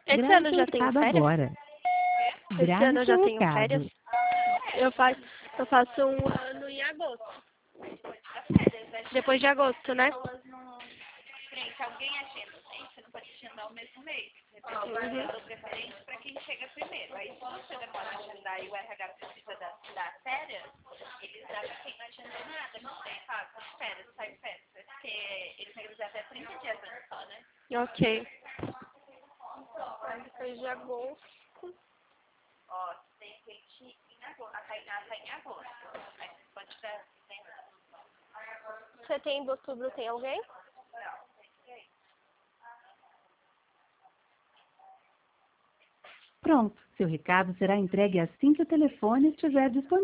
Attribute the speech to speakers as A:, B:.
A: Esse
B: Grave
A: ano eu
B: seu
A: já tenho
B: recado
A: férias?
B: agora.
A: Esse ano
B: Grave
A: eu já
B: seu
A: tenho férias?
B: recado.
A: Eu faço um ano em agosto. Depois de agosto, né?
C: Frente, alguém agenda, gente, você não pode agendar o mesmo mês. Eu dou preferência para quem chega primeiro. Aí se você demora a agendar e o RH precisa da férias, eles dão para quem não agendou nada, não sei, sabe? Férias, sai férias. Porque eles têm que dizer até 30 dias antes só, né?
A: Ok. Depois de agosto.
C: Ó, tem gente em agosto, a Tainá tá em agosto. Aí você pode dar
A: Setembro, outubro tem alguém?
B: Pronto, seu recado será entregue assim que o telefone estiver disponível.